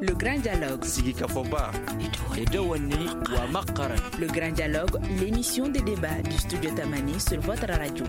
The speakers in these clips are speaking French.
Le Grand Dialogue. Le Grand Dialogue, l'émission de débat du studio Tamani sur votre radio.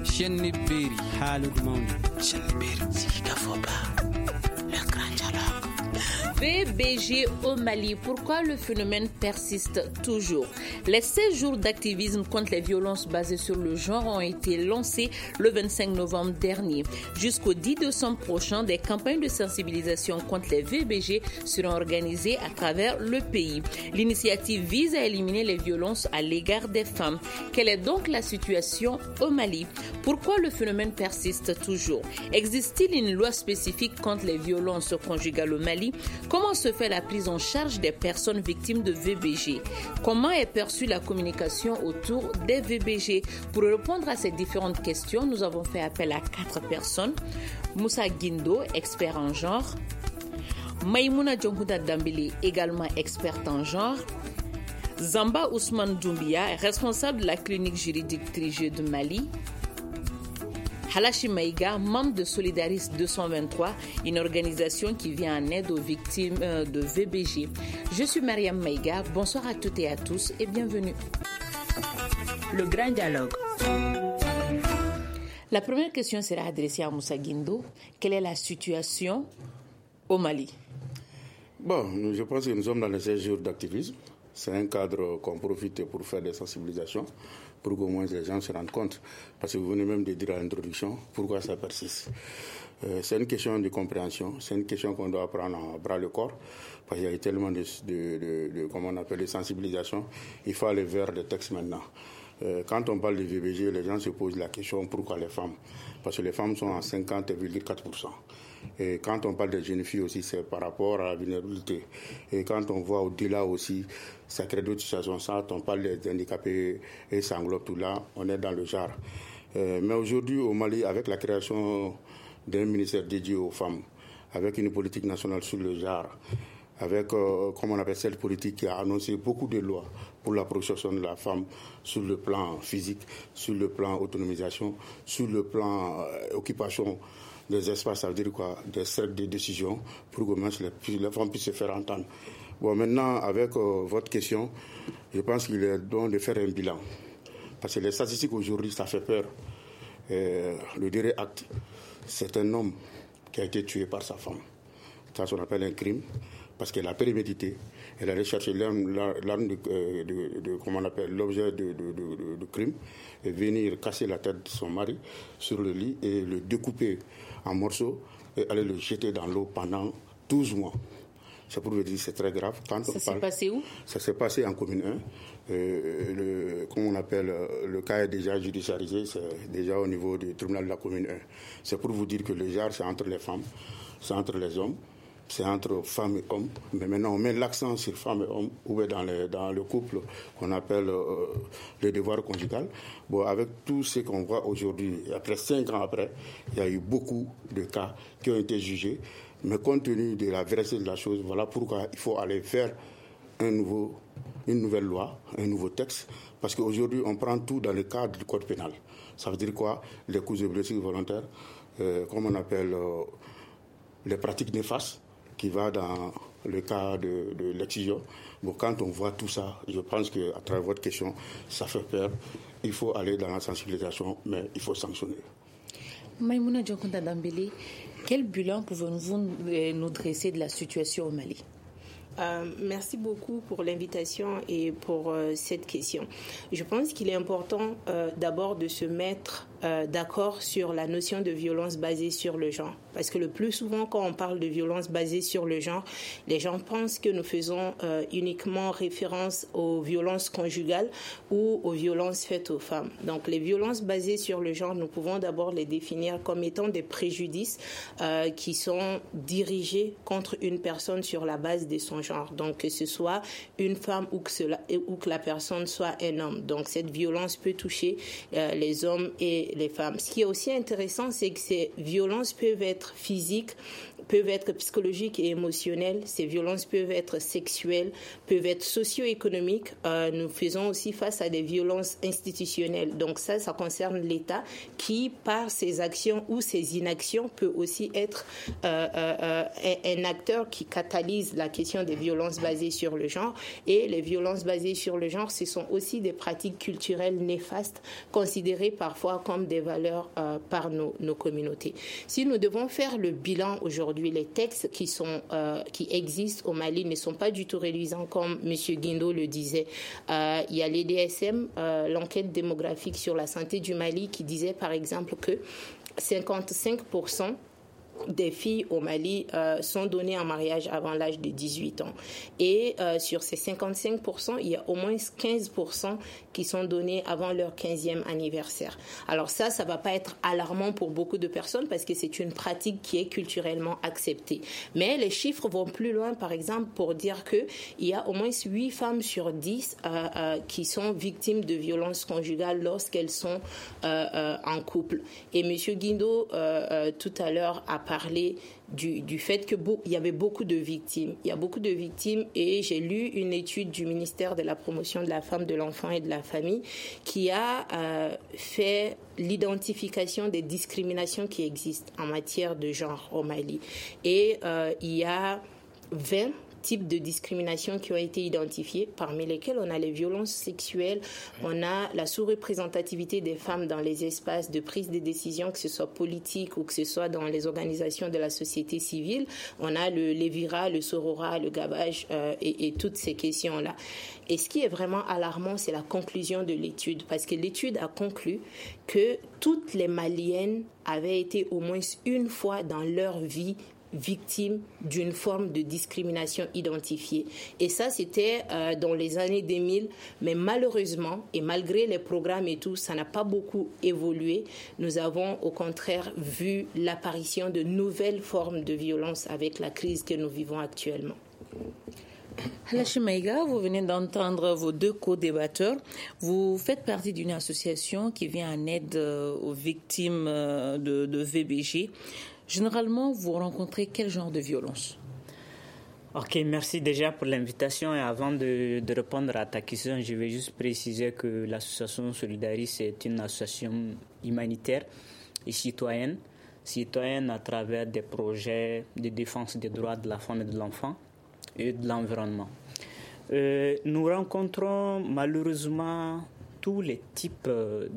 Le Grand Dialogue. VBG au Mali, pourquoi le phénomène persiste toujours? Les 16 jours d'activisme contre les violences basées sur le genre ont été lancés le 25 novembre dernier. Jusqu'au 10 décembre prochain, des campagnes de sensibilisation contre les VBG seront organisées à travers le pays. L'initiative vise à éliminer les violences à l'égard des femmes. Quelle est donc la situation au Mali? Pourquoi le phénomène persiste toujours? Existe-t-il une loi spécifique contre les violences conjugales au Mali? Comment se fait la prise en charge des personnes victimes de VBG? Comment est perçue la communication autour des VBG? Pour répondre à ces différentes questions, nous avons fait appel à 4 personnes. Moussa Guindo, expert en genre. Maïmouna Djonkuda Dambili, également experte en genre. Zamba Ousmane Doumbia, responsable de la clinique juridique Trigé de Mali. Halashi Maïga, membre de Solidaris 223, une organisation qui vient en aide aux victimes de VBG. Je suis Mariam Maïga, bonsoir à toutes et à tous et bienvenue. Le Grand Dialogue. La première question sera adressée à Moussa Guindo. Quelle est la situation au Mali? Bon, je pense que nous sommes dans les 16 jours d'activisme. C'est un cadre qu'on profite pour faire des sensibilisations, pour qu'au moins les gens se rendent compte. Parce que vous venez même de dire à l'introduction pourquoi ça persiste. C'est une question de compréhension, c'est une question qu'on doit prendre à bras le corps, parce qu'il y a tellement comment on appelle, de sensibilisation. Il faut aller vers des textes maintenant. Quand on parle de VBG, les gens se posent la question pourquoi les femmes? Parce que les femmes sont à 50,4%. Et quand on parle des jeunes filles aussi, c'est par rapport à la vulnérabilité. Et quand on voit au-delà aussi, ça crée d'autres situations. Ça, on parle des handicapés et ça englobe tout là, on est dans le genre. Mais aujourd'hui, au Mali, avec la création d'un ministère dédié aux femmes, avec une politique nationale sur le genre, avec, comme on appelle cette politique qui a annoncé beaucoup de lois pour la protection de la femme sur le plan physique, sur le plan autonomisation, sur le plan occupation des espaces, ça veut dire quoi, des cercles de décision pour que les femmes puissent se faire entendre. Bon, maintenant, avec votre question, je pense qu'il est bon de faire un bilan. Parce que les statistiques aujourd'hui, ça fait peur. Le dernier acte, c'est un homme qui a été tué par sa femme. Ça, on appelle un crime, parce qu'elle a prémédité. Elle allait chercher l'arme comment on appelle, l'objet de crime, et venir casser la tête de son mari sur le lit et le découper en morceaux et aller le jeter dans l'eau pendant 12 mois. C'est pour vous dire que c'est très grave. Ça s'est passé où? Ça s'est passé en commune 1. Comment on appelle, le cas est déjà judiciarisé, c'est déjà au niveau du tribunal de la commune 1. C'est pour vous dire que le genre, c'est entre les femmes, c'est entre les hommes, c'est entre femmes et hommes. Mais maintenant, on met l'accent sur femmes et hommes, ou dans le couple qu'on appelle le devoir conjugal. Bon, avec tout ce qu'on voit aujourd'hui, après 5 ans après, il y a eu beaucoup de cas qui ont été jugés. Mais compte tenu de la vérité de la chose, voilà pourquoi il faut aller vers une nouvelle loi, un nouveau texte. Parce qu'aujourd'hui, on prend tout dans le cadre du code pénal. Ça veut dire quoi? Les coups de blessures volontaires, comme on appelle les pratiques néfastes, qui va dans le cas de l'excision. Bon, quand on voit tout ça, je pense qu'à travers votre question, ça fait peur. Il faut aller dans la sensibilisation, mais il faut sanctionner. Maïmouna Djonkuda Dambili, quel bilan pouvez-vous nous dresser de la situation au Mali? Merci beaucoup pour l'invitation et pour cette question. Je pense qu'il est important d'abord de se mettre d'accord sur la notion de violence basée sur le genre. Parce que le plus souvent, quand on parle de violence basée sur le genre, les gens pensent que nous faisons uniquement référence aux violences conjugales ou aux violences faites aux femmes. Donc, les violences basées sur le genre, nous pouvons d'abord les définir comme étant des préjudices qui sont dirigés contre une personne sur la base de son genre. Donc, que ce soit une femme ou que la personne soit un homme. Donc, cette violence peut toucher les hommes et les femmes. Ce qui est aussi intéressant, c'est que ces violences peuvent être physiques peuvent être psychologiques et émotionnelles, ces violences peuvent être sexuelles, peuvent être socio-économiques. Nous faisons aussi face à des violences institutionnelles. Donc ça concerne l'État qui, par ses actions ou ses inactions, peut aussi être un acteur qui catalyse la question des violences basées sur le genre. Et les violences basées sur le genre, ce sont aussi des pratiques culturelles néfastes, considérées parfois comme des valeurs par nos communautés. Si nous devons faire le bilan aujourd'hui, les textes qui existent au Mali ne sont pas du tout réduisants, comme M. Guindo le disait. Il y a l'EDSM, l'enquête démographique sur la santé du Mali, qui disait par exemple que 55% des filles au Mali sont données en mariage avant l'âge de 18 ans. Et sur ces 55%, il y a au moins 15% qui sont données avant leur 15e anniversaire. Alors ça ne va pas être alarmant pour beaucoup de personnes parce que c'est une pratique qui est culturellement acceptée. Mais les chiffres vont plus loin, par exemple, pour dire qu'il y a au moins 8 femmes sur 10 qui sont victimes de violences conjugales lorsqu'elles sont en couple. Et M. Guindo, tout à l'heure, a parlé du fait qu'il y avait beaucoup de victimes. Il y a beaucoup de victimes et j'ai lu une étude du ministère de la Promotion de la Femme, de l'Enfant et de la Famille qui a fait l'identification des discriminations qui existent en matière de genre au Mali. Et il y a 20 types de discrimination qui ont été identifiés, parmi lesquels on a les violences sexuelles, on a la sous-représentativité des femmes dans les espaces de prise de décision, que ce soit politique ou que ce soit dans les organisations de la société civile, on a le lévira, le sororat, le gabage et toutes ces questions-là. Et ce qui est vraiment alarmant, c'est la conclusion de l'étude, parce que l'étude a conclu que toutes les Maliennes avaient été au moins une fois dans leur vie victimes d'une forme de discrimination identifiée. Et ça, c'était dans les années 2000, mais malheureusement, et malgré les programmes et tout, ça n'a pas beaucoup évolué. Nous avons au contraire vu l'apparition de nouvelles formes de violence avec la crise que nous vivons actuellement. Halachi Maïga, vous venez d'entendre vos deux co-débatteurs. Vous faites partie d'une association qui vient en aide aux victimes de VBG. Généralement, vous rencontrez quel genre de violence? Ok, merci déjà pour l'invitation. Et avant de répondre à ta question, je vais juste préciser que l'association Solidaris est une association humanitaire et citoyenne à travers des projets de défense des droits de la femme et de l'enfant et de l'environnement. Nous rencontrons malheureusement tous les types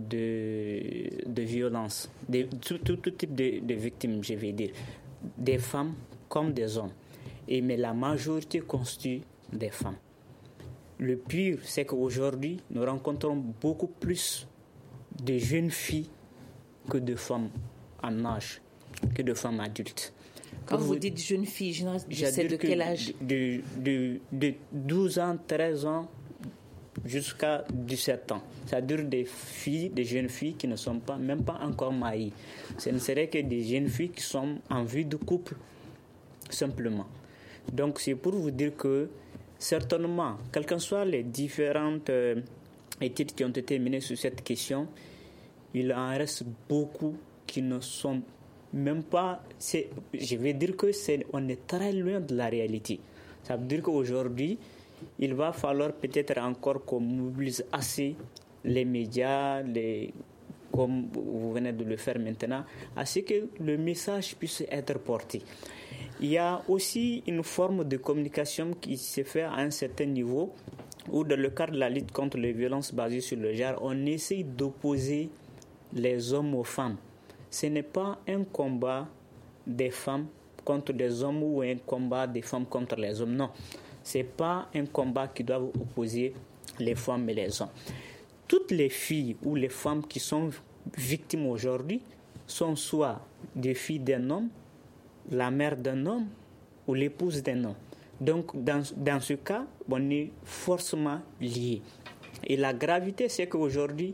de violences, tout type de victimes, je vais dire, des femmes comme des hommes. Mais la majorité constitue des femmes. Le pire, c'est qu'aujourd'hui, nous rencontrons beaucoup plus de jeunes filles que de femmes en âge, que de femmes adultes. Quand vous dites jeunes filles, c'est de quel âge? De 12 ans, 13 ans, jusqu'à 17 ans. C'est-à-dire des jeunes filles qui ne sont même pas encore mariées. Ce ne serait que des jeunes filles qui sont en vie de couple, simplement. Donc c'est pour vous dire que, certainement, quelles que soient les différentes études qui ont été menées sur cette question, il en reste beaucoup qui ne sont même pas... je vais dire on est très loin de la réalité. Ça veut dire qu'aujourd'hui, il va falloir peut-être encore qu'on mobilise assez les médias, comme vous venez de le faire maintenant, à ce que le message puisse être porté. Il y a aussi une forme de communication qui se fait à un certain niveau, où dans le cadre de la lutte contre les violences basées sur le genre, on essaye d'opposer les hommes aux femmes. Ce n'est pas un combat des femmes contre des hommes ou un combat des femmes contre les hommes, non. Ce n'est pas un combat qui doit opposer les femmes et les hommes. Toutes les filles ou les femmes qui sont victimes aujourd'hui sont soit des filles d'un homme, la mère d'un homme ou l'épouse d'un homme. Donc, dans ce cas, on est forcément liés. Et la gravité, c'est qu'aujourd'hui,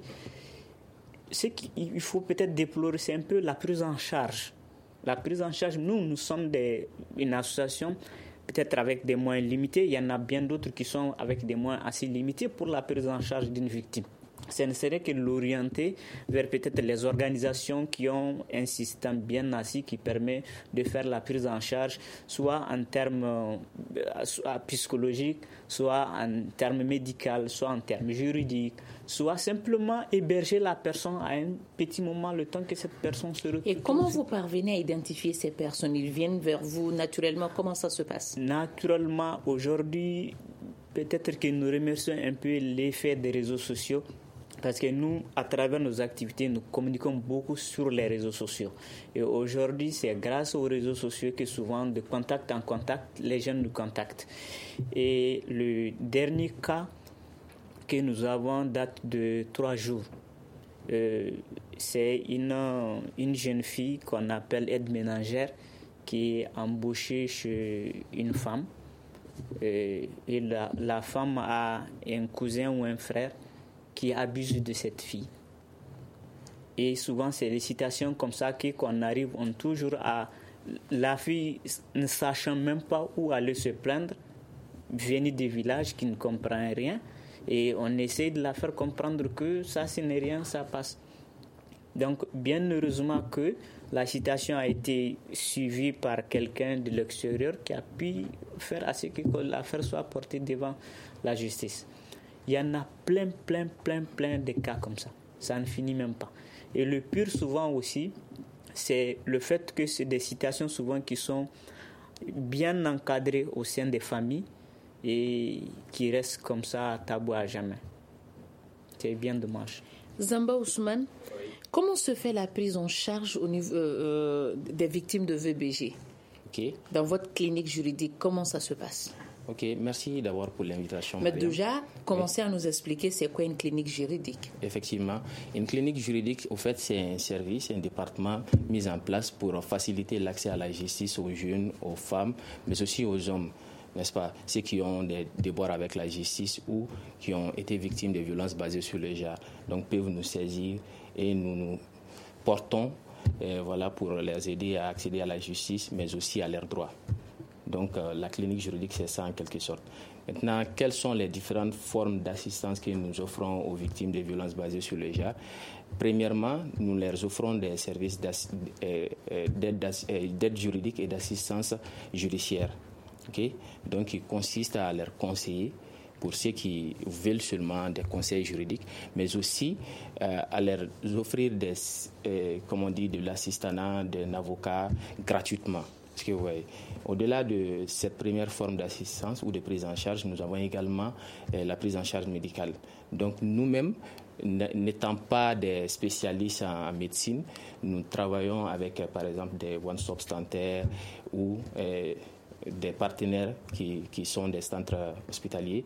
ce qu'il faut peut-être déplorer, c'est un peu la prise en charge. La prise en charge, nous sommes une association peut-être avec des moyens limités. Il y en a bien d'autres qui sont avec des moyens assez limités pour la prise en charge d'une victime. ce ne serait que l'orienter vers peut-être les organisations qui ont un système bien assis qui permet de faire la prise en charge, soit en termes psychologiques, soit en termes médicaux, soit en termes juridiques, soit simplement héberger la personne à un petit moment, le temps que cette personne se retrouve. Et comment vous parvenez à identifier ces personnes? Ils viennent vers vous naturellement? Comment ça se passe? Naturellement, aujourd'hui, peut-être que nous remercions un peu l'effet des réseaux sociaux. Parce que nous, à travers nos activités, nous communiquons beaucoup sur les réseaux sociaux. Et aujourd'hui, c'est grâce aux réseaux sociaux que souvent, de contact en contact, les jeunes nous contactent. Et le dernier cas que nous avons date de 3 jours. C'est une jeune fille qu'on appelle aide ménagère qui est embauchée chez une femme. Et la femme a un cousin ou un frère qui abuse de cette fille. Et souvent, c'est des situations comme ça qu'on arrive toujours à... La fille, ne sachant même pas où aller se plaindre, venue des villages qui ne comprennent rien, et on essaie de la faire comprendre que ça, ce n'est rien, ça passe. Donc, bien heureusement que la situation a été suivie par quelqu'un de l'extérieur qui a pu faire à ce que l'affaire soit portée devant la justice. Il y en a plein de cas comme ça. Ça ne finit même pas. Et le pire souvent aussi, c'est le fait que c'est des situations souvent qui sont bien encadrées au sein des familles et qui restent comme ça tabou à jamais. C'est bien dommage. Zamba Ousmane, comment se fait la prise en charge au niveau des victimes de VBG? Dans votre clinique juridique, comment ça se passe? Ok, merci d'abord pour l'invitation. Mais déjà, commencez à nous expliquer c'est quoi une clinique juridique. Effectivement, une clinique juridique, au fait, c'est un service, un département mis en place pour faciliter l'accès à la justice aux jeunes, aux femmes, mais aussi aux hommes, n'est-ce pas? Ceux qui ont des déboires avec la justice ou qui ont été victimes de violences basées sur le genre. Donc, peuvent nous saisir et nous portons pour les aider à accéder à la justice, mais aussi à leurs droits. Donc, la clinique juridique, c'est ça en quelque sorte. Maintenant, quelles sont les différentes formes d'assistance que nous offrons aux victimes de violences basées sur le genre? Premièrement, nous leur offrons des services d'aide juridique et d'assistance judiciaire. Donc, il consiste à leur conseiller pour ceux qui veulent seulement des conseils juridiques, mais aussi à leur offrir de l'assistanat d'un avocat gratuitement. Parce que, au-delà de cette première forme d'assistance ou de prise en charge, nous avons également la prise en charge médicale. Donc, nous-mêmes, n'étant pas des spécialistes en médecine, nous travaillons avec, par exemple, des one-stop centers ou des partenaires qui sont des centres hospitaliers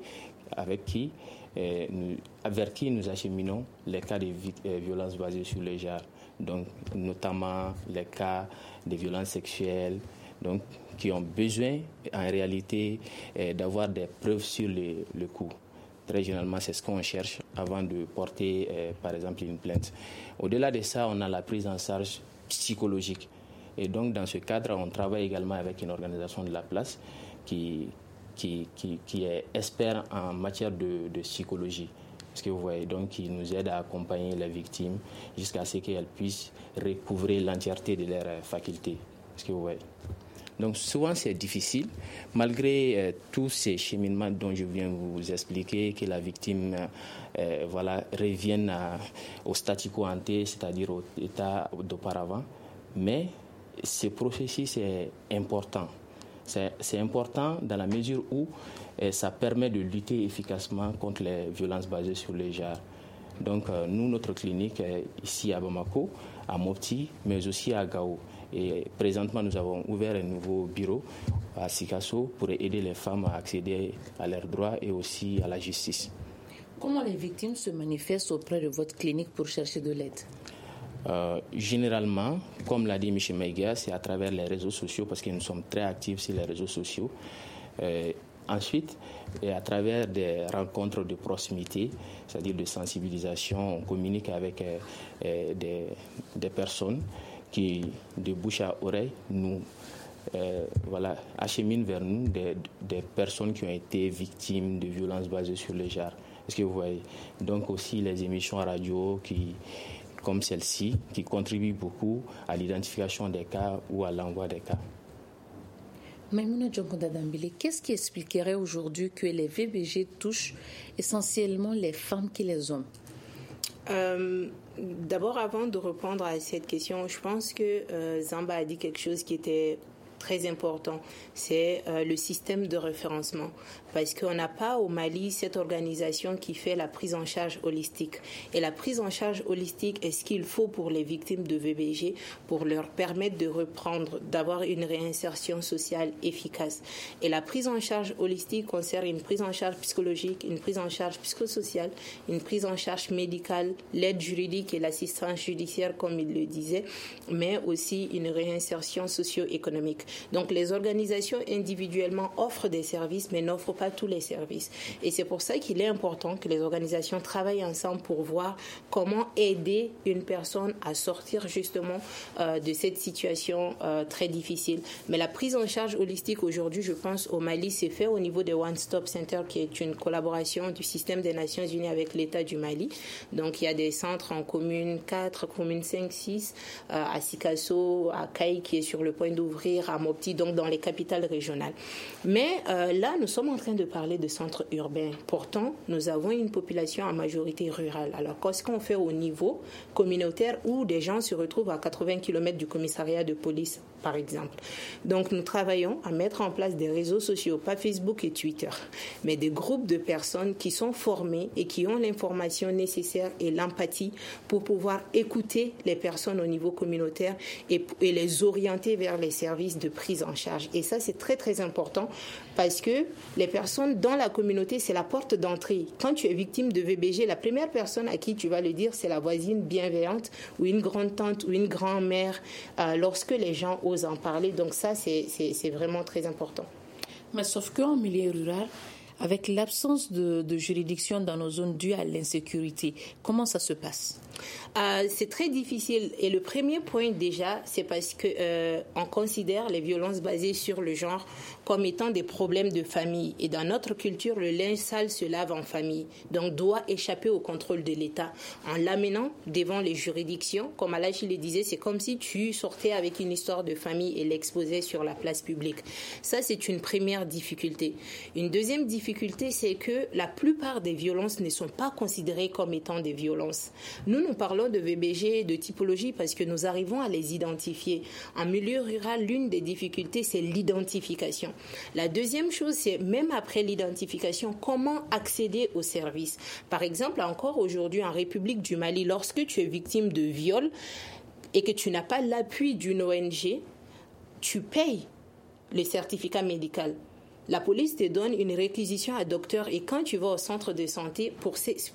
vers qui nous acheminons les cas de violences basées sur le genre. Donc, notamment les cas de violences sexuelles, donc, qui ont besoin en réalité d'avoir des preuves sur le coup. Très généralement, c'est ce qu'on cherche avant de porter, par exemple, une plainte. Au-delà de ça, on a la prise en charge psychologique. Et donc, dans ce cadre, on travaille également avec une organisation de la place qui est expert en matière de psychologie. Parce que vous voyez, donc, qui nous aide à accompagner les victimes jusqu'à ce qu'elles puissent recouvrer l'entièreté de leurs facultés. Parce que vous voyez. Donc souvent c'est difficile, malgré tous ces cheminements dont je viens vous expliquer, que la victime revienne au statu quo ante, c'est-à-dire au état d'auparavant. Mais ce processus est important. C'est important dans la mesure où ça permet de lutter efficacement contre les violences basées sur le genre. Donc nous, notre clinique ici à Bamako, à Mopti, mais aussi à Gao. Et présentement, nous avons ouvert un nouveau bureau à Sikasso pour aider les femmes à accéder à leurs droits et aussi à la justice. Comment les victimes se manifestent auprès de votre clinique pour chercher de l'aide? Généralement, comme l'a dit M. Maïga, c'est à travers les réseaux sociaux parce que nous sommes très actifs sur les réseaux sociaux. Ensuite, et à travers des rencontres de proximité, c'est-à-dire de sensibilisation, on communique avec des personnes qui, de bouche à oreille, nous acheminent vers nous des personnes qui ont été victimes de violences basées sur le genre. Est-ce que vous voyez? Donc aussi les émissions radio comme celle-ci, qui contribuent beaucoup à l'identification des cas ou à l'envoi des cas. Maïmouna Djonkonda Dambélé, qu'est-ce qui expliquerait aujourd'hui que les VBG touchent essentiellement les femmes que les hommes? D'abord, avant de répondre à cette question, je pense que Zamba a dit quelque chose qui était très important, c'est le système de référencement. Parce qu'on n'a pas au Mali cette organisation qui fait la prise en charge holistique. Et la prise en charge holistique est ce qu'il faut pour les victimes de VBG pour leur permettre de reprendre, d'avoir une réinsertion sociale efficace. Et la prise en charge holistique concerne une prise en charge psychologique, une prise en charge psychosociale, une prise en charge médicale, l'aide juridique et l'assistance judiciaire, comme il le disait, mais aussi une réinsertion socio-économique. Donc les organisations individuellement offrent des services, mais n'offrent pas tous les services. Et c'est pour ça qu'il est important que les organisations travaillent ensemble pour voir comment aider une personne à sortir justement de cette situation très difficile. Mais la prise en charge holistique aujourd'hui, je pense, au Mali, c'est fait au niveau des One Stop Center, qui est une collaboration du système des Nations Unies avec l'État du Mali. Donc il y a des centres en commune 4, commune 5, 6, à Sikasso, à Kaï, qui est sur le point d'ouvrir, à Mopti, donc dans les capitales régionales. Mais là, nous sommes en train de parler de centres urbains. Pourtant, nous avons une population en majorité rurale. Alors, qu'est-ce qu'on fait au niveau communautaire où des gens se retrouvent à 80 km du commissariat de police, par exemple? Donc, nous travaillons à mettre en place des réseaux sociaux, pas Facebook et Twitter, mais des groupes de personnes qui sont formées et qui ont l'information nécessaire et l'empathie pour pouvoir écouter les personnes au niveau communautaire et les orienter vers les services de prise en charge. Et ça, c'est très, très important parce que les personnes dans la communauté, c'est la porte d'entrée. Quand tu es victime de VBG, la première personne à qui tu vas le dire, c'est la voisine bienveillante ou une grande-tante ou une grand-mère lorsque les gens osent en parler. Donc ça, c'est vraiment très important. Mais sauf qu'en milieu rural, avec l'absence de juridiction dans nos zones dues à l'insécurité, comment ça se passe? C'est très difficile. Et le premier point déjà, c'est parce que on considère les violences basées sur le genre comme étant des problèmes de famille. Et dans notre culture, le linge sale se lave en famille, donc doit échapper au contrôle de l'État. En l'amenant devant les juridictions, comme Alachi le disait, c'est comme si tu sortais avec une histoire de famille et l'exposais sur la place publique. Ça, c'est une première difficulté. Une deuxième difficulté, c'est que la plupart des violences ne sont pas considérées comme étant des violences. Nous parlons de VBG, de typologie, parce que nous arrivons à les identifier. En milieu rural, l'une des difficultés, c'est l'identification. La deuxième chose, c'est même après l'identification, comment accéder aux services. Par exemple, encore aujourd'hui en République du Mali, lorsque tu es victime de viol et que tu n'as pas l'appui d'une ONG, tu payes le certificat médical. La police te donne une réquisition à docteur et quand tu vas au centre de santé pour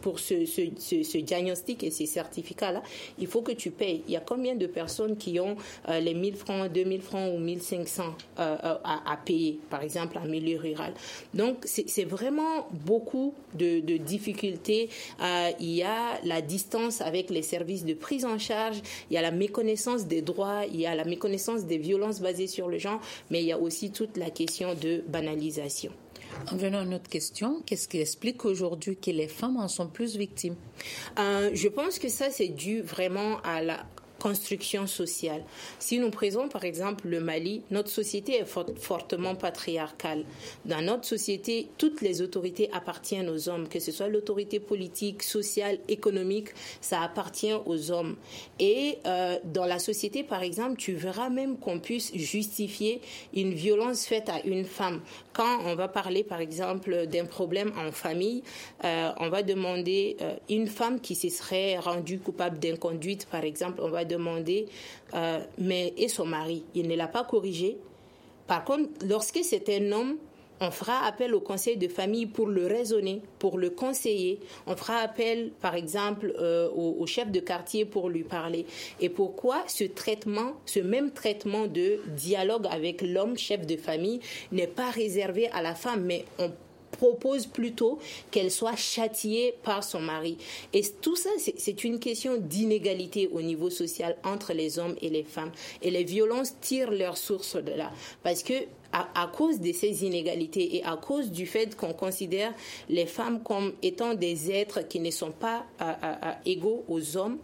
ce diagnostic et ces certificats-là, il faut que tu payes. Il y a combien de personnes qui ont les 1000 francs, 2000 francs ou 1500 à payer, par exemple, en milieu rural. Donc, c'est vraiment beaucoup de difficultés. Il y a la distance avec les services de prise en charge, il y a la méconnaissance des droits, il y a la méconnaissance des violences basées sur le genre, mais il y a aussi toute la question de banalisation. En venant à notre question, qu'est-ce qui explique aujourd'hui que les femmes en sont plus victimes? Je pense que ça, c'est dû vraiment à la construction sociale. Si nous prenons par exemple le Mali, notre société est fortement patriarcale. Dans notre société, toutes les autorités appartiennent aux hommes, que ce soit l'autorité politique, sociale, économique, ça appartient aux hommes. Et dans la société, par exemple, tu verras même qu'on puisse justifier une violence faite à une femme. Quand on va parler, par exemple, d'un problème en famille, on va demander une femme qui se serait rendue coupable d'inconduite, par exemple, on va demander, mais et son mari, il ne l'a pas corrigé. Par contre, lorsque c'est un homme, on fera appel au conseil de famille pour le raisonner, pour le conseiller. On fera appel, par exemple, au chef de quartier pour lui parler. Et pourquoi ce même traitement de dialogue avec l'homme, chef de famille, n'est pas réservé à la femme, mais on propose plutôt qu'elle soit châtiée par son mari. Et tout ça, c'est une question d'inégalité au niveau social entre les hommes et les femmes. Et les violences tirent leur source de là. Parce que à cause de ces inégalités et à cause du fait qu'on considère les femmes comme étant des êtres qui ne sont pas égaux aux hommes,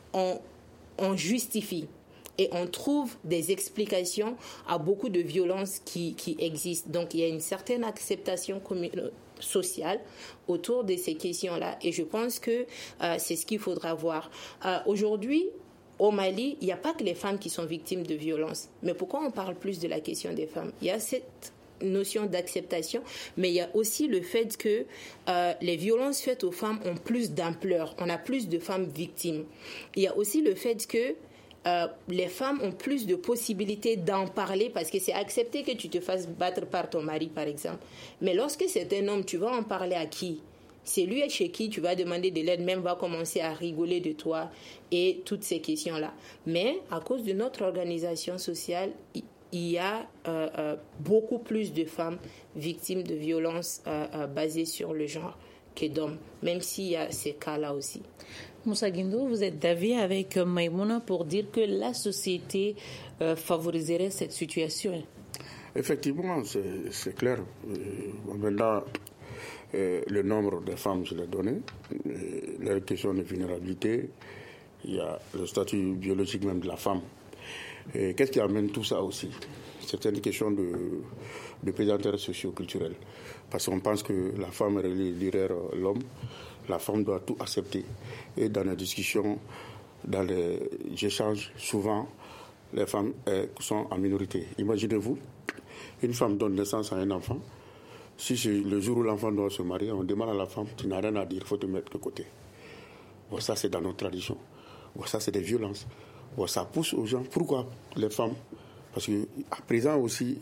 on justifie et on trouve des explications à beaucoup de violences qui existent. Donc il y a une certaine acceptation sociale autour de ces questions-là et je pense que c'est ce qu'il faudra voir. Aujourd'hui, au Mali, il n'y a pas que les femmes qui sont victimes de violences. Mais pourquoi on parle plus de la question des femmes ? Il y a cette notion d'acceptation, mais il y a aussi le fait que les violences faites aux femmes ont plus d'ampleur. On a plus de femmes victimes. Il y a aussi le fait que les femmes ont plus de possibilités d'en parler parce que c'est accepté que tu te fasses battre par ton mari, par exemple. Mais lorsque c'est un homme, tu vas en parler à qui ? C'est lui chez qui tu vas demander de l'aide, même va commencer à rigoler de toi et toutes ces questions-là. Mais à cause de notre organisation sociale, il y a beaucoup plus de femmes victimes de violences basées sur le genre que d'hommes, même s'il y a ces cas-là aussi. Moussa Guindo, vous êtes d'avis avec Maïmouna pour dire que la société favoriserait cette situation ? Effectivement, c'est clair. Maintenant, le nombre de femmes, je l'ai donné. La question de vulnérabilité, il y a le statut biologique même de la femme. Et qu'est-ce qui amène tout ça aussi ? C'est une question de pesanteur socio-culturelle. Parce qu'on pense que la femme est derrière l'homme, la femme doit tout accepter. Et dans les discussions, dans les échanges, souvent, les femmes sont en minorité. Imaginez-vous, une femme donne naissance à un enfant. Si c'est le jour où l'enfant doit se marier, on demande à la femme, tu n'as rien à dire, il faut te mettre de côté. Bon, ça, c'est dans notre tradition. Bon, ça, c'est des violences. Bon, ça pousse aux gens. Pourquoi les femmes ? Parce qu'à présent aussi,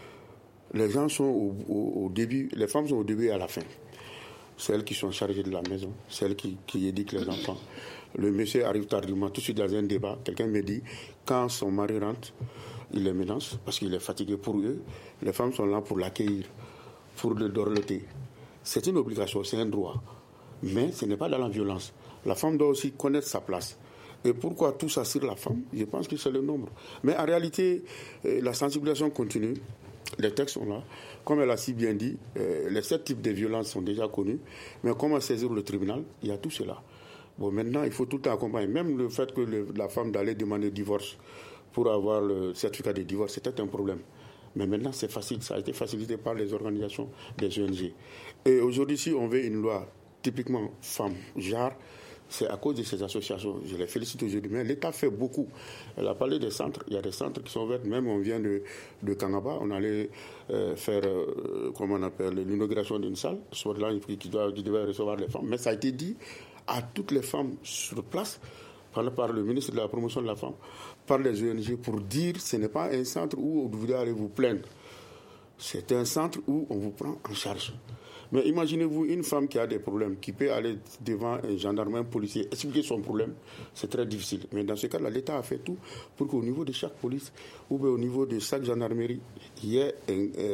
les gens sont au début, les femmes sont au début et à la fin. Celles qui sont chargées de la maison, celles qui éduquent les enfants. Le monsieur arrive tardivement, tout de suite dans un débat. Quelqu'un me dit, quand son mari rentre, il les menace parce qu'il est fatigué. Pour eux, les femmes sont là pour l'accueillir, pour le dorloter. C'est une obligation, c'est un droit. Mais ce n'est pas dans la violence. La femme doit aussi connaître sa place. Et pourquoi tout ça sur la femme ? Je pense que c'est le nombre. Mais en réalité, la sensibilisation continue. Les textes sont là. Comme elle a si bien dit, les 7 types de violences sont déjà connus. Mais comment saisir le tribunal ? Il y a tout cela. Bon, maintenant, il faut tout le temps accompagner. Même le fait que la femme d'aller demander divorce pour avoir le certificat de divorce, c'était un problème. Mais maintenant, c'est facile. Ça a été facilité par les organisations des ONG. Et aujourd'hui, si on veut une loi typiquement femme-genre, c'est à cause de ces associations. Je les félicite aujourd'hui. Mais l'État fait beaucoup. Elle a parlé des centres. Il y a des centres qui sont ouverts. Même on vient de Kangaba. On allait faire, comment on appelle, l'inauguration d'une salle. Soit là, qui devait recevoir les femmes. Mais ça a été dit à toutes les femmes sur place, par le ministre de la promotion de la femme, par les ONG, pour dire que ce n'est pas un centre où vous devez aller vous plaindre. C'est un centre où on vous prend en charge. Mais imaginez-vous une femme qui a des problèmes, qui peut aller devant un gendarme, un policier, expliquer son problème, c'est très difficile. Mais dans ce cas-là, l'État a fait tout pour qu'au niveau de chaque police ou au niveau de chaque gendarmerie, il y ait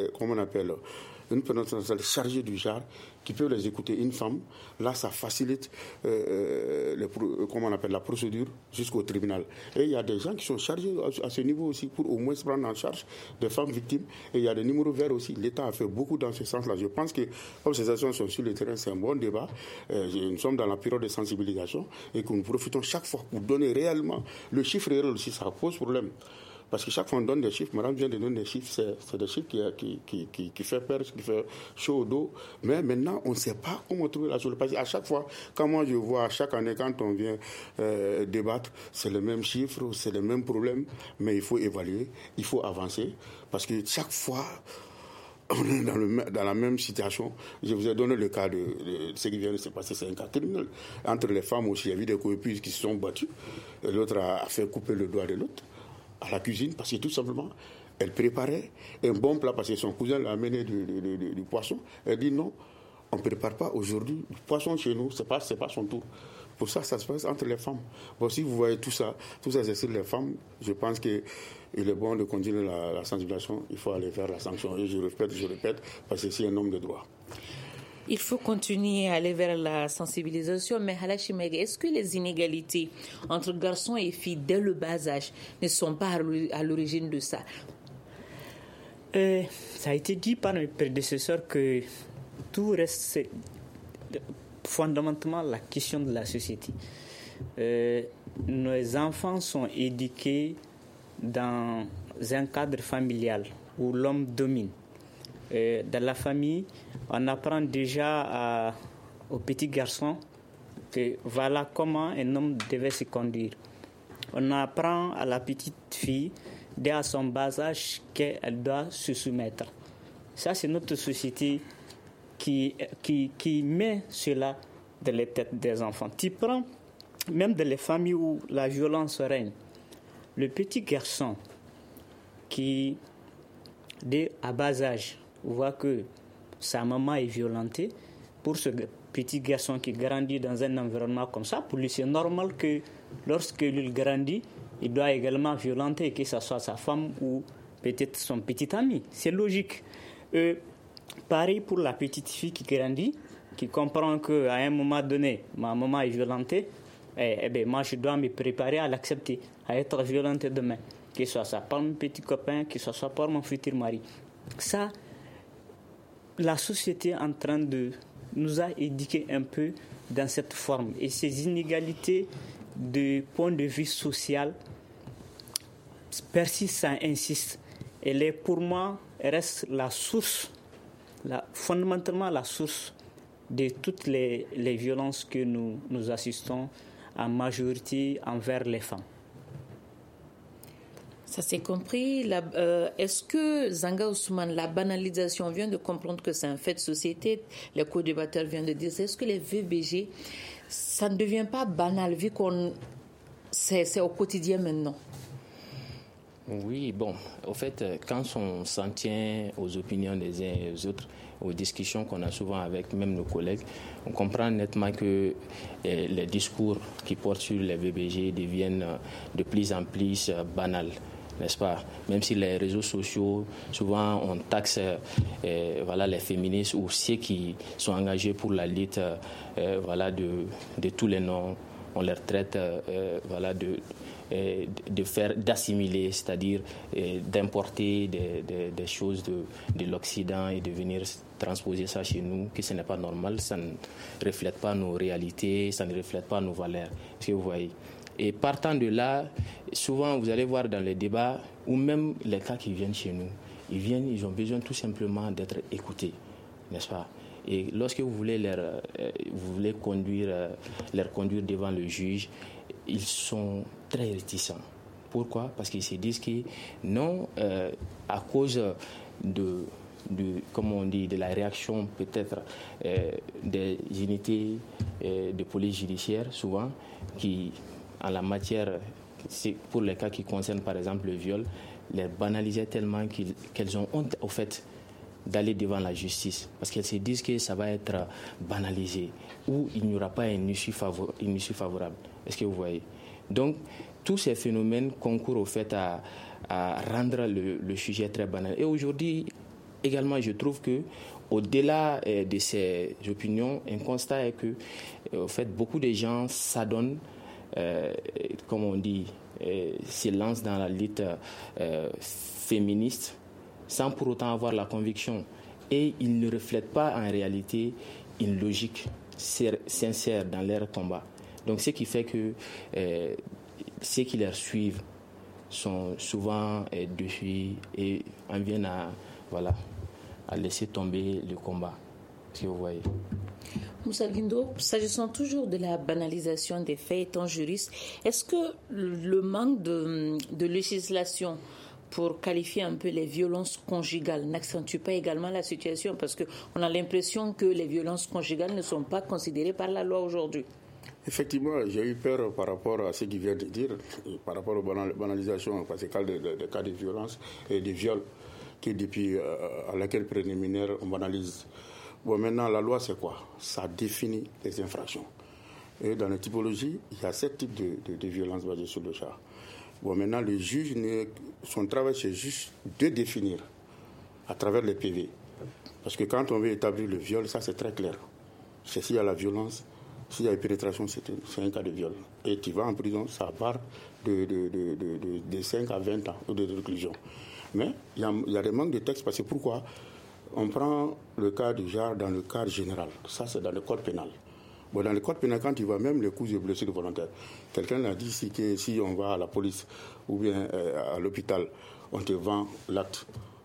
une personne chargée du genre qui peut les écouter. Une femme, là, ça facilite la procédure jusqu'au tribunal. Et il y a des gens qui sont chargés à ce niveau aussi pour au moins se prendre en charge des femmes victimes. Et il y a des numéros verts aussi. L'État a fait beaucoup dans ce sens-là. Je pense que comme ces actions sont sur le terrain, c'est un bon débat. Nous sommes dans la période de sensibilisation et que nous profitons chaque fois pour donner réellement le chiffre réel aussi. Ça pose problème. Parce que chaque fois on donne des chiffres, madame vient de donner des chiffres, c'est des chiffres qui fait peur, qui fait chaud au dos. Mais maintenant, on ne sait pas comment trouver la solution. Parce qu'à chaque fois, quand moi je vois, chaque année, quand on vient débattre, c'est le même chiffre, c'est le même problème. Mais il faut évaluer, il faut avancer. Parce que chaque fois, on est dans la même situation. Je vous ai donné le cas de ce qui vient de se passer, c'est un cas criminel. Entre les femmes aussi, il y a eu des coépousses qui se sont battues. Et l'autre a fait couper le doigt de l'autre à la cuisine, parce que tout simplement, elle préparait un bon plat, parce que son cousin l'a amené du poisson. Elle dit non, on ne prépare pas aujourd'hui du poisson chez nous, c'est pas son tour. Pour ça, ça se passe entre les femmes. Bon, si vous voyez tout ça c'est sur les femmes, je pense qu'il est bon de continuer la sensibilisation, il faut aller vers la sanction. Et je répète, parce que c'est un homme de droit. Il faut continuer à aller vers la sensibilisation, mais Halachimeg, est-ce que les inégalités entre garçons et filles dès le bas âge ne sont pas à l'origine de ça? Ça a été dit par mes prédécesseurs que tout reste fondamentalement la question de la société. Nos enfants sont éduqués dans un cadre familial où l'homme domine. Dans la famille, on apprend déjà aux petits garçons que voilà comment un homme devait se conduire. On apprend à la petite fille, dès à son bas âge, qu'elle doit se soumettre. Ça, c'est notre société qui met cela dans les têtes des enfants. Tu prends même dans les familles où la violence règne. Le petit garçon qui, dès à bas âge, voit que sa maman est violentée, pour ce petit garçon qui grandit dans un environnement comme ça, pour lui c'est normal que lorsque lui grandit, il doit également violenter, que ce soit sa femme ou peut-être son petit ami. C'est logique. Pareil pour la petite fille qui grandit, qui comprend qu'à un moment donné, ma maman est violentée, moi je dois me préparer à l'accepter, à être violentée demain, que ce soit par mon petit copain, que ce soit par mon futur mari. Ça, la société est en train de nous a éduqués un peu dans cette forme. Et ces inégalités de point de vue social persistent, ça insiste. Et pour moi, reste la source, fondamentalement la source de toutes les violences que nous assistons en majorité envers les femmes. Ça c'est compris. Est-ce que Zanga Ousmane, la banalisation, vient de comprendre que c'est un fait de société? Les co-débatteurs viennent de dire, est-ce que les VBG, ça ne devient pas banal vu qu'on c'est au quotidien maintenant? Oui, bon, au fait, quand on s'en tient aux opinions des uns et des autres, aux discussions qu'on a souvent avec même nos collègues, on comprend nettement que les discours qui portent sur les VBG deviennent de plus en plus banals, n'est-ce pas? Même si les réseaux sociaux, souvent on taxe les féministes ou ceux qui sont engagés pour la lutte de tous les noms, on les traite d'assimiler, c'est-à-dire d'importer des choses de l'Occident et de venir transposer ça chez nous, que ce n'est pas normal, ça ne reflète pas nos réalités, ça ne reflète pas nos valeurs. Est-ce que vous voyez? Et partant de là, souvent vous allez voir dans les débats, ou même les cas qui viennent chez nous, ils ont besoin tout simplement d'être écoutés, n'est-ce pas? Et lorsque vous voulez leur conduire devant le juge, ils sont très réticents. Pourquoi? Parce qu'ils se disent que non, à cause de la réaction peut-être des unités de police judiciaire, souvent, qui, en la matière, c'est pour les cas qui concernent par exemple le viol, les banalisaient tellement qu'elles ont honte au fait d'aller devant la justice, parce qu'elles se disent que ça va être banalisé ou il n'y aura pas une issue favorable. Est-ce que vous voyez? Donc, tous ces phénomènes concourent au fait à rendre le sujet très banal. Et aujourd'hui, également, je trouve que au-delà de ces opinions, un constat est que, au fait, beaucoup de gens s'adonnent, comme on dit, se lancent dans la lutte féministe, sans pour autant avoir la conviction. Et ils ne reflètent pas en réalité une logique sincère dans leur combat. Donc ce qui fait que ceux qui les suivent sont souvent déçus et en viennent à laisser tomber le combat, si vous voyez. Moussa Guindo, s'agissant toujours de la banalisation des faits étant juriste, est-ce que le manque de législation pour qualifier un peu les violences conjugales n'accentue pas également la situation? Parce qu'on a l'impression que les violences conjugales ne sont pas considérées par la loi aujourd'hui. Effectivement, j'ai eu peur par rapport à ce qu'il vient de dire, par rapport aux banalisations, parce que des cas de violence et de viol, qui depuis à laquelle préliminaire on banalise. Bon, maintenant, la loi, c'est quoi? Ça définit les infractions. Et dans les typologies, il y a 7 types de violences basées sur le genre. Bon, maintenant, le juge, son travail, c'est juste de définir, à travers les PV, Parce que quand on veut établir le viol, ça c'est très clair. C'est s'il y a la violence, s'il y a une pénétration, c'est un cas de viol. Et tu vas en prison, ça part de 5 à 20 ans de réclusion. Mais il y a des manques de textes, parce que pourquoi? On prend le cas du genre dans le cadre général. Ça, c'est dans le code pénal. Bon, dans le code pénal, quand tu vois même les coups de blessures volontaires, quelqu'un l'a dit ici que si on va à la police ou bien à l'hôpital, on te vend l'acte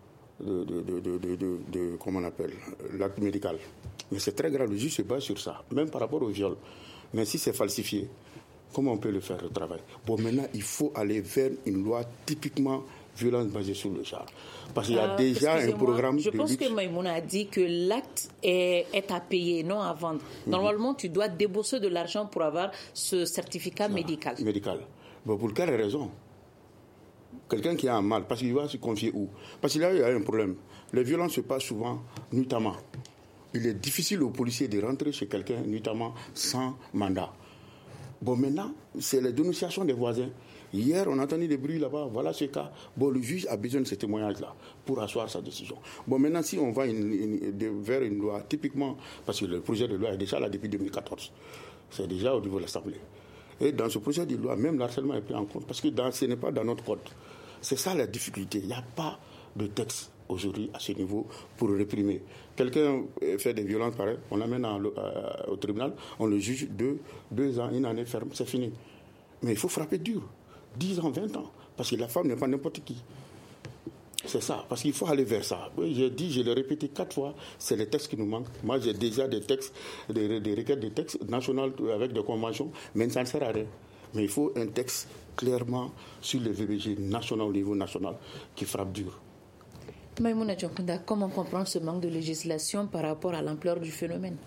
comment on appelle, l'acte médical. Mais c'est très grave, le juge se base sur ça, même par rapport au viol. Mais si c'est falsifié, comment on peut le faire, le travail? Bon, maintenant, il faut aller vers une loi typiquement violence basée sur le genre. Parce qu'il y a déjà un programme Je pense que Maïmouna a dit que l'acte est à payer, non à vendre. Normalement, tu dois débourser de l'argent pour avoir ce certificat médical. Bon, pour quelle raison? Quelqu'un qui a un mal, parce qu'il va se confier où? Parce qu'il y a un problème. Les violences se passent souvent nuitamment. Il est difficile aux policiers de rentrer chez quelqu'un nuitamment sans mandat. Bon, maintenant, c'est les dénonciations des voisins. Hier, on a entendu des bruits là-bas, voilà ce cas. Bon, le juge a besoin de ces témoignages-là pour asseoir sa décision. Bon, maintenant, si on va vers une loi, typiquement, parce que le projet de loi est déjà là depuis 2014, c'est déjà au niveau de l'Assemblée. Et dans ce projet de loi, même l'harcèlement est pris en compte, parce que ce n'est pas dans notre code. C'est ça la difficulté. Il n'y a pas de texte aujourd'hui à ce niveau pour réprimer. Quelqu'un fait des violences pareilles, on l'amène au tribunal, on le juge 2 ans, 1 année ferme, c'est fini. Mais il faut frapper dur. 10 ans, 20 ans. Parce que la femme n'est pas n'importe qui. C'est ça. Parce qu'il faut aller vers ça. Oui, je l'ai répété 4 fois, c'est les textes qui nous manquent. Moi, j'ai déjà des textes, des requêtes de textes nationaux avec des conventions, mais ça ne sert à rien. Mais il faut un texte clairement sur le VBG national au niveau national qui frappe dur. Maïmouna Djonkunda, comment comprendre ce manque de législation par rapport à l'ampleur du phénomène?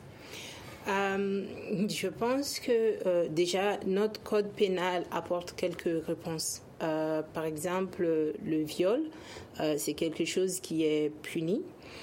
Je pense que déjà notre code pénal apporte quelques réponses. Par exemple, le viol, c'est quelque chose qui est puni.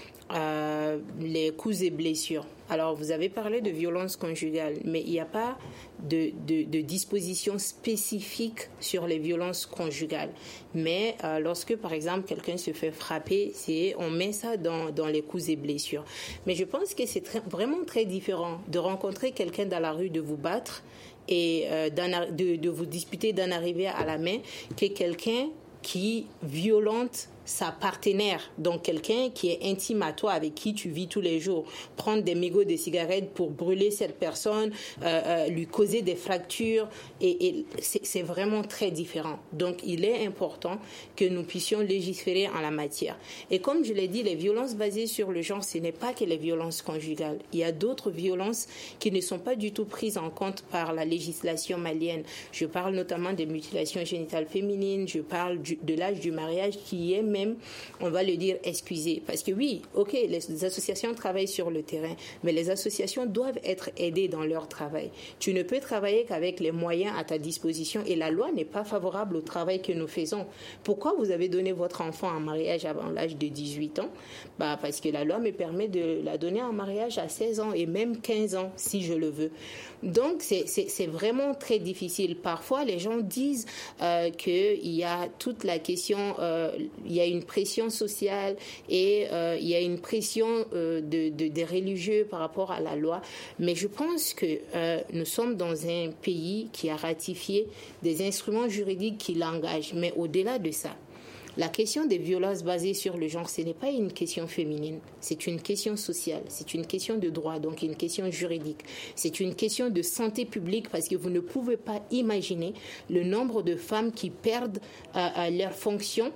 Les coups et blessures. Alors, vous avez parlé de violence conjugale, mais il n'y a pas de disposition spécifique sur les violences conjugales. Mais lorsque, par exemple, quelqu'un se fait frapper, on met ça dans les coups et blessures. Mais je pense que c'est vraiment très différent de rencontrer quelqu'un dans la rue, de vous battre et de vous disputer d'en arriver à la main, que quelqu'un qui violente sa partenaire, donc quelqu'un qui est intime à toi, avec qui tu vis tous les jours, prendre des mégots de cigarettes pour brûler cette personne, lui causer des fractures, et c'est vraiment très différent. Donc il est important que nous puissions légiférer en la matière. Et comme je l'ai dit, les violences basées sur le genre, ce n'est pas que les violences conjugales. Il y a d'autres violences qui ne sont pas du tout prises en compte par la législation malienne. Je parle notamment des mutilations génitales féminines, je parle de l'âge du mariage qui est même, on va le dire, excusé. Parce que oui, ok, les associations travaillent sur le terrain, mais les associations doivent être aidées dans leur travail. Tu ne peux travailler qu'avec les moyens à ta disposition, et la loi n'est pas favorable au travail que nous faisons. Pourquoi vous avez donné votre enfant en mariage avant l'âge de 18 ans? Parce que la loi me permet de la donner en mariage à 16 ans et même 15 ans si je le veux. Donc c'est vraiment très difficile. Parfois les gens disent qu'il y a toute la question, il y a une pression sociale et il y a une pression des religieux par rapport à la loi. Mais je pense que nous sommes dans un pays qui a ratifié des instruments juridiques qui l'engagent. Mais au-delà de ça, la question des violences basées sur le genre, ce n'est pas une question féminine, c'est une question sociale, c'est une question de droit, donc une question juridique. C'est une question de santé publique, parce que vous ne pouvez pas imaginer le nombre de femmes qui perdent leur fonction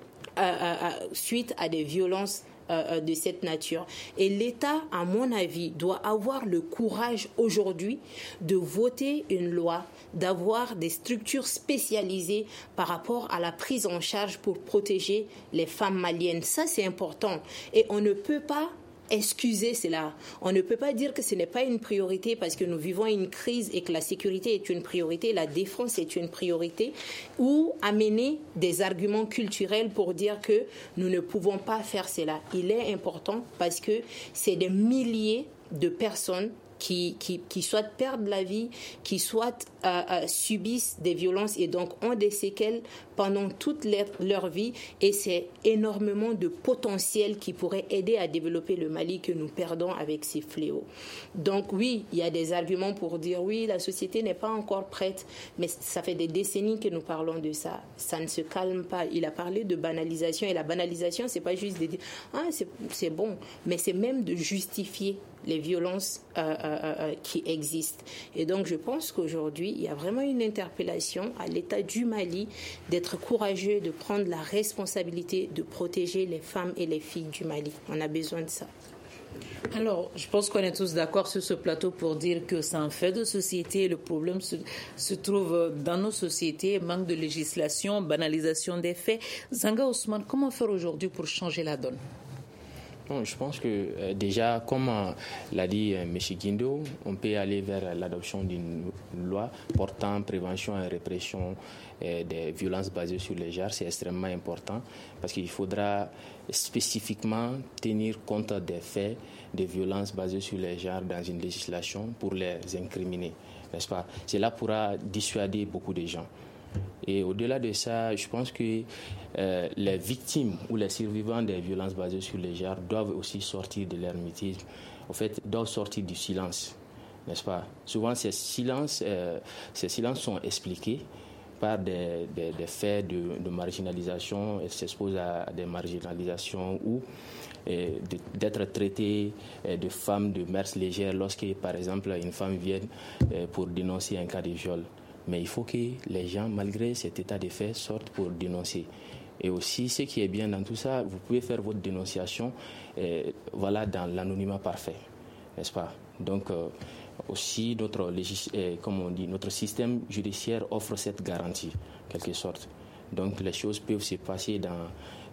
suite à des violences de cette nature. Et l'État, à mon avis, doit avoir le courage aujourd'hui de voter une loi, d'avoir des structures spécialisées par rapport à la prise en charge pour protéger les femmes maliennes. Ça, c'est important. Et on ne peut pas excuser cela. On ne peut pas dire que ce n'est pas une priorité parce que nous vivons une crise et que la sécurité est une priorité, la défense est une priorité, ou amener des arguments culturels pour dire que nous ne pouvons pas faire cela. Il est important parce que c'est des milliers de personnes qui soit perdent la vie, qui soit subissent des violences et donc ont des séquelles pendant toute leur vie, et c'est énormément de potentiel qui pourrait aider à développer le Mali que nous perdons avec ces fléaux. Donc oui, il y a des arguments pour dire oui, la société n'est pas encore prête, mais ça fait des décennies que nous parlons de ça. Ça ne se calme pas. Il a parlé de banalisation, et la banalisation, c'est pas juste de dire c'est bon, mais c'est même de justifier les violences qui existent. Et donc, je pense qu'aujourd'hui, il y a vraiment une interpellation à l'État du Mali d'être courageux, de prendre la responsabilité de protéger les femmes et les filles du Mali. On a besoin de ça. Alors, je pense qu'on est tous d'accord sur ce plateau pour dire que c'est un fait de société. Le problème se trouve dans nos sociétés, manque de législation, banalisation des faits. Zanga Ousmane, comment faire aujourd'hui pour changer la donne? Bon, je pense que déjà, comme l'a dit M. Guindo, on peut aller vers l'adoption d'une loi portant prévention et répression des violences basées sur les genres. C'est extrêmement important parce qu'il faudra spécifiquement tenir compte des faits de violences basées sur les genres dans une législation pour les incriminer, n'est-ce pas? Cela pourra dissuader beaucoup de gens. Et au-delà de ça, je pense que les victimes ou les survivants des violences basées sur les genres doivent aussi sortir de l'hermétisme, en fait, doivent sortir du silence, n'est-ce pas? Souvent, ces silences sont expliqués par des faits de marginalisation. Elles s'exposent à des marginalisations ou d'être traitées de femmes de mœurs légères lorsque, par exemple, une femme vient pour dénoncer un cas de viol. Mais il faut que les gens, malgré cet état de fait, sortent pour dénoncer. Et aussi, ce qui est bien dans tout ça, vous pouvez faire votre dénonciation dans l'anonymat parfait, n'est-ce pas? Donc, aussi, notre système judiciaire offre cette garantie, en quelque sorte. Donc, les choses peuvent se passer dans,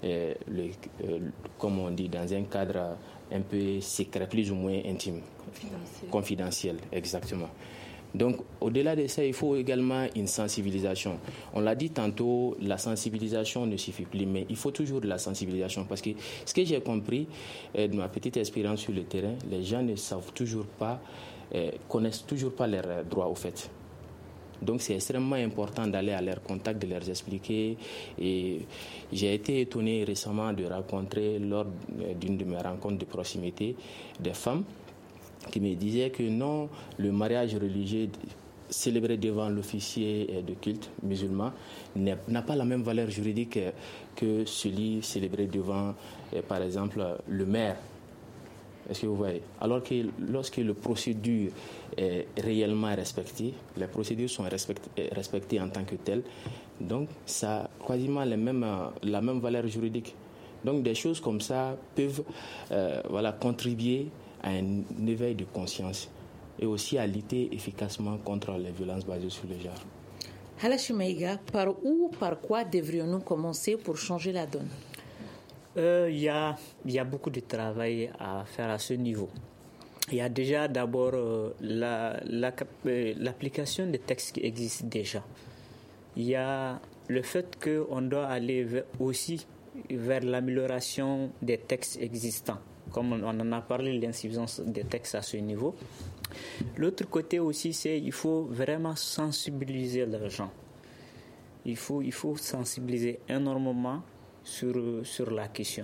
dans un cadre un peu secret, plus ou moins intime. Confidentiel, exactement. Donc, au-delà de ça, il faut également une sensibilisation. On l'a dit tantôt, la sensibilisation ne suffit plus, mais il faut toujours de la sensibilisation. Parce que ce que j'ai compris de ma petite expérience sur le terrain, les gens ne savent toujours pas, connaissent toujours pas leurs droits, au fait. Donc, c'est extrêmement important d'aller à leur contact, de leur expliquer. Et j'ai été étonné récemment de rencontrer, lors d'une de mes rencontres de proximité, des femmes qui me disaient que non, le mariage religieux célébré devant l'officier de culte musulman n'a pas la même valeur juridique que celui célébré devant, par exemple, le maire. Est-ce que vous voyez? Alors que lorsque la procédure est réellement respectée, les procédures sont respectées en tant que telles, donc ça a quasiment la même valeur juridique. Donc des choses comme ça peuvent contribuer à un éveil de conscience et aussi à lutter efficacement contre les violences basées sur le genre. Halachi Maïga, par quoi devrions-nous commencer pour changer la donne? Il y a beaucoup de travail à faire à ce niveau. Il y a déjà d'abord l'application des textes qui existent déjà. Il y a le fait qu'on doit aller aussi vers l'amélioration des textes existants. Comme on en a parlé, l'insuffisance des textes à ce niveau. L'autre côté aussi, c'est qu'il faut vraiment sensibiliser les gens. Il faut sensibiliser énormément sur la question.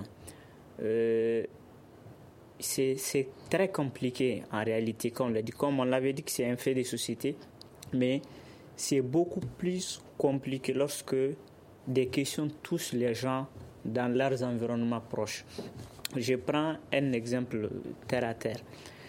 C'est très compliqué en réalité, comme on l'avait dit que c'est un fait de société, mais c'est beaucoup plus compliqué lorsque des questions touchent les gens dans leurs environnements proches. Je prends un exemple terre à terre.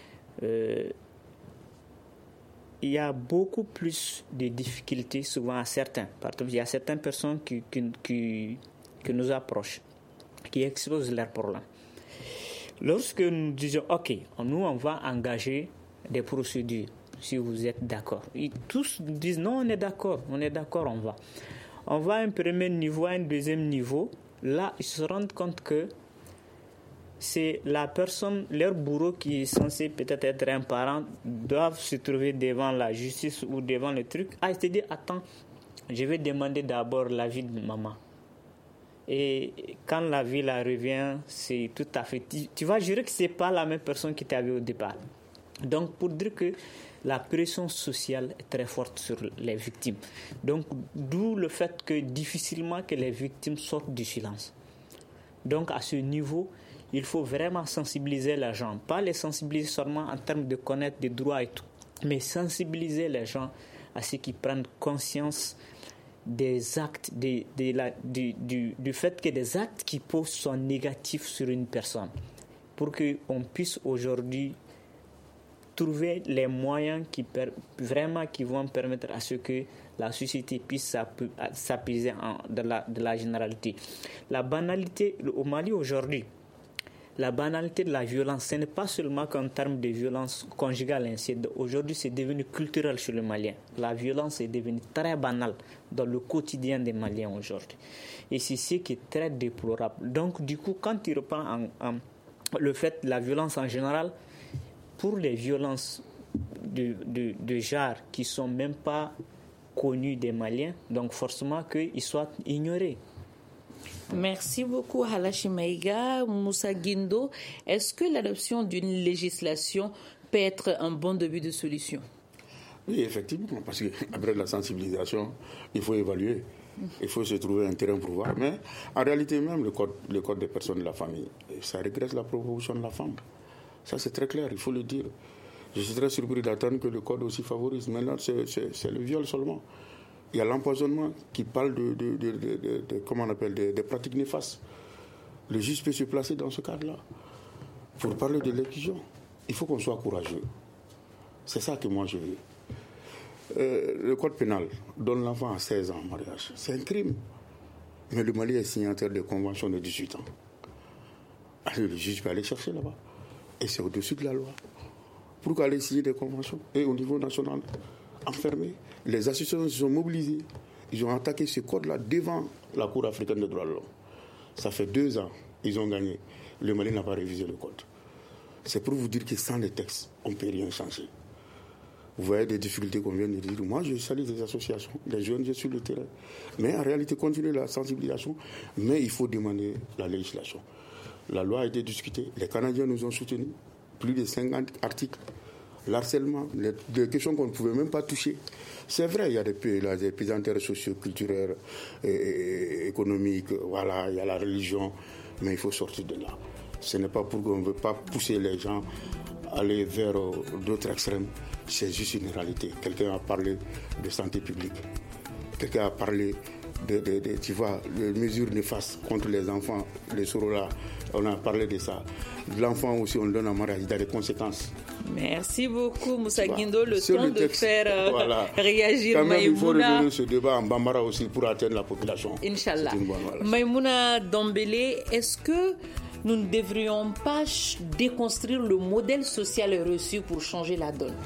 Il y a beaucoup plus de difficultés souvent à certains. Par exemple, il y a certaines personnes qui nous approchent, qui exposent leurs problèmes. Lorsque nous disons, OK, nous on va engager des procédures, si vous êtes d'accord. Et tous disent, non, on est d'accord, on va. On va à un premier niveau, à un deuxième niveau. Là, ils se rendent compte que c'est la personne, leur bourreau qui est censé peut-être être un parent, doivent se trouver devant la justice ou devant le truc. Ah, ils te disent, attends, je vais demander d'abord l'avis de maman. Et quand l'avis la revient, c'est tout à fait... Tu vas jurer que ce n'est pas la même personne qui t'avait au départ. Donc, pour dire que la pression sociale est très forte sur les victimes. Donc, d'où le fait que difficilement que les victimes sortent du silence. Donc, à ce niveau, il faut vraiment sensibiliser les gens. Pas les sensibiliser seulement en termes de connaître des droits et tout, mais sensibiliser les gens à ce qu'ils prennent conscience des actes, du fait que des actes qui posent sont négatifs sur une personne. Pour qu'on puisse aujourd'hui trouver les moyens qui vont permettre à ce que la société puisse s'apaiser de la généralité. La banalité au Mali aujourd'hui, la banalité de la violence, ce n'est pas seulement qu'en termes de violence conjugale. Aujourd'hui, c'est devenu culturel chez les Maliens. La violence est devenue très banale dans le quotidien des Maliens aujourd'hui. Et c'est ce qui est très déplorable. Donc, du coup, quand tu reprends le fait de la violence en général, pour les violences de genre qui ne sont même pas connues des Maliens, donc forcément qu'ils soient ignorés. Merci beaucoup Halachi Maïga. Moussa Guindo, est-ce que l'adoption d'une législation peut être un bon début de solution? Oui, effectivement, parce qu'après la sensibilisation, il faut évaluer. Il faut se trouver un terrain pour voir. Mais en réalité même, le code des personnes de la famille, ça régresse la proposition de la femme. Ça, c'est très clair, il faut le dire. Je suis très surpris d'attendre que le code aussi favorise. Maintenant, c'est le viol seulement. Il y a l'empoisonnement qui parle comment on appelle, des pratiques néfastes. Le juge peut se placer dans ce cadre-là. Pour parler de l'exclusion, il faut qu'on soit courageux. C'est ça que moi je veux. Le code pénal donne l'enfant à 16 ans en mariage. C'est un crime. Mais le Mali est signataire de conventions de 18 ans. Alors, le juge peut aller chercher là-bas. Et c'est au-dessus de la loi. Pourquoi aller signer des conventions? Et au niveau national, enfermé. Les associations se sont mobilisées. Ils ont attaqué ce code-là devant la Cour africaine des droits de l'homme. Ça fait 2 ans, ils ont gagné. Le Mali n'a pas révisé le code. C'est pour vous dire que sans les textes, on ne peut rien changer. Vous voyez des difficultés qu'on vient de dire. Moi, je salue des associations, des jeunes, je suis sur le terrain. Mais en réalité, continuer la sensibilisation. Mais il faut demander la législation. La loi a été discutée. Les Canadiens nous ont soutenus. Plus de 50 articles. L'harcèlement, des questions qu'on ne pouvait même pas toucher. C'est vrai, il y a des pesanteurs sociaux, culturels, économiques, voilà, il y a la religion. Mais il faut sortir de là. Ce n'est pas pour qu'on ne veut pas pousser les gens à aller vers d'autres extrêmes. C'est juste une réalité. Quelqu'un a parlé de santé publique. Quelqu'un a parlé tu vois, les mesures néfastes contre les enfants, les sorolas. On a parlé de ça. L'enfant aussi, on le donne en mariage, il y a des conséquences. Merci beaucoup, Moussa Guindo. Le temps de faire réagir Maïmouna. Il faut revenir ce débat en Bambara aussi pour atteindre la population. Inch'Allah. Maïmouna Dombélé, est-ce que nous ne devrions pas déconstruire le modèle social reçu pour changer la donne?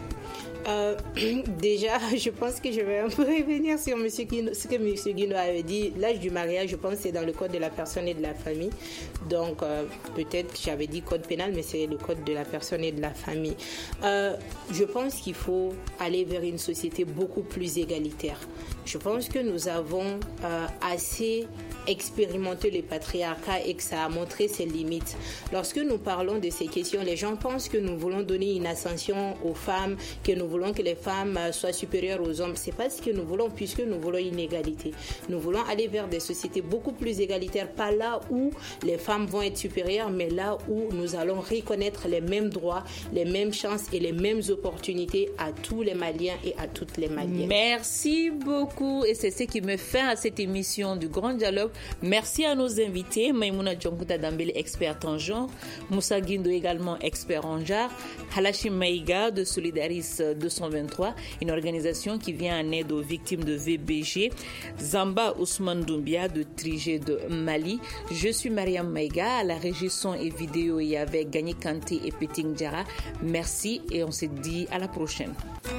Déjà, je pense que je vais un peu revenir sur ce que M. Guindo avait dit. L'âge du mariage, je pense que c'est dans le code de la personne et de la famille. Donc, peut-être j'avais dit code pénal, mais c'est le code de la personne et de la famille. Je pense qu'il faut aller vers une société beaucoup plus égalitaire. Je pense que nous avons assez expérimenté le patriarcat et que ça a montré ses limites. Lorsque nous parlons de ces questions, les gens pensent que nous voulons donner une ascension aux femmes, que nous voulons que les femmes soient supérieures aux hommes. C'est pas ce que nous voulons, puisque nous voulons une égalité. Nous voulons aller vers des sociétés beaucoup plus égalitaires, pas là où les femmes vont être supérieures, mais là où nous allons reconnaître les mêmes droits, les mêmes chances et les mêmes opportunités à tous les Maliens et à toutes les Maliennes. Merci beaucoup, et c'est ce qui me fait à cette émission du Grand Dialogue. Merci à nos invités, Maïmouna Djonkouta Dambélé, experte en genre, Moussa Guindo également expert en genre, Halachi Maïga de Solidaris 223, une organisation qui vient en aide aux victimes de VBG, Zamba Ousmane Doumbia de Trigé de Mali. Je suis Mariam Maïga, à la régie son et vidéo et avec Gagné Kanté et Peting Diara. Merci et on se dit à la prochaine.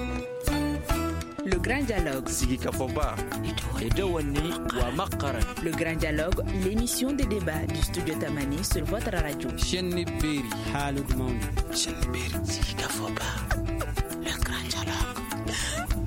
Le Grand Dialogue. Le Grand Dialogue, l'émission de débat du studio Tamani sur votre radio. Le Grand Dialogue.